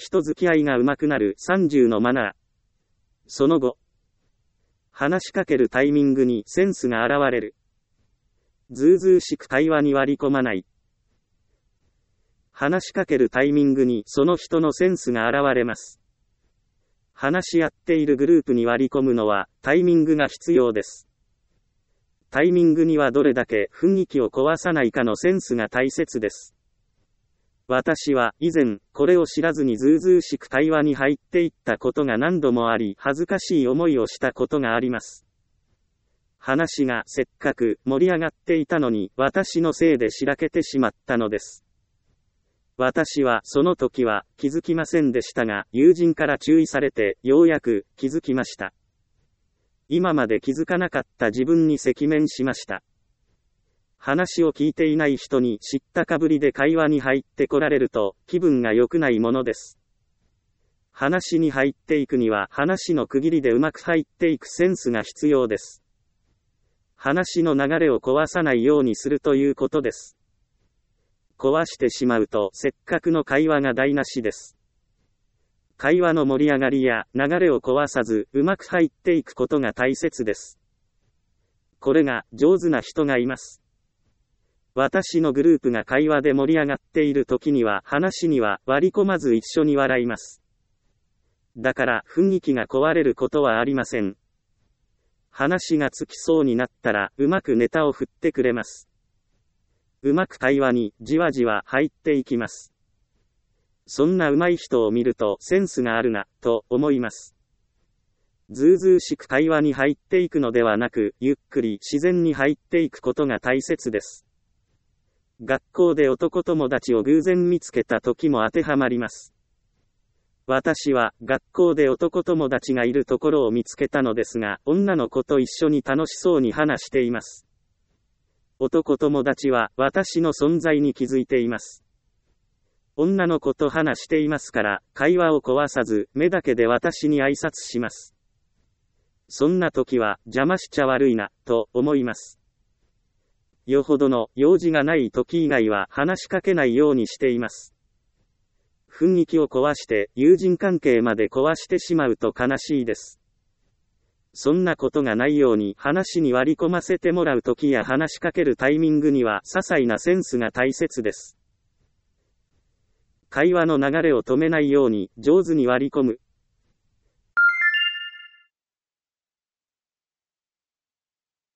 人付き合いが上手くなる30のマナー。その後、話しかけるタイミングにセンスが現れる。ずうずうしく会話に割り込まない。話しかけるタイミングにその人のセンスが現れます。話し合っているグループに割り込むのはタイミングが必要です。タイミングにはどれだけ雰囲気を壊さないかのセンスが大切です。私は以前、これを知らずにずうずうしく会話に入っていったことが何度もあり、恥ずかしい思いをしたことがあります。話がせっかく盛り上がっていたのに、私のせいでしらけてしまったのです。私はその時は気づきませんでしたが、友人から注意されてようやく気づきました。今まで気づかなかった自分に赤面しました。話を聞いていない人に知ったかぶりで会話に入ってこられると気分が良くないものです。話に入っていくには話の区切りでうまく入っていくセンスが必要です。話の流れを壊さないようにするということです。壊してしまうとせっかくの会話が台無しです。会話の盛り上がりや流れを壊さずうまく入っていくことが大切です。これが上手な人がいます。私のグループが会話で盛り上がっている時には話には割り込まず一緒に笑います。だから雰囲気が壊れることはありません。話がつきそうになったらうまくネタを振ってくれます。うまく会話にじわじわ入っていきます。そんな上手い人を見るとセンスがあるなと思います。ずうずうしく会話に入っていくのではなく、ゆっくり自然に入っていくことが大切です。学校で男友達を偶然見つけた時も当てはまります。私は学校で男友達がいるところを見つけたのですが、女の子と一緒に楽しそうに話しています。男友達は私の存在に気づいています。女の子と話していますから、会話を壊さず、目だけで私に挨拶します。そんな時は、邪魔しちゃ悪いな、と思います。よほどの用事がない時以外は話しかけないようにしています。雰囲気を壊して、友人関係まで壊してしまうと悲しいです。そんなことがないように話に割り込ませてもらう時や話しかけるタイミングには些細なセンスが大切です。会話の流れを止めないように上手に割り込む。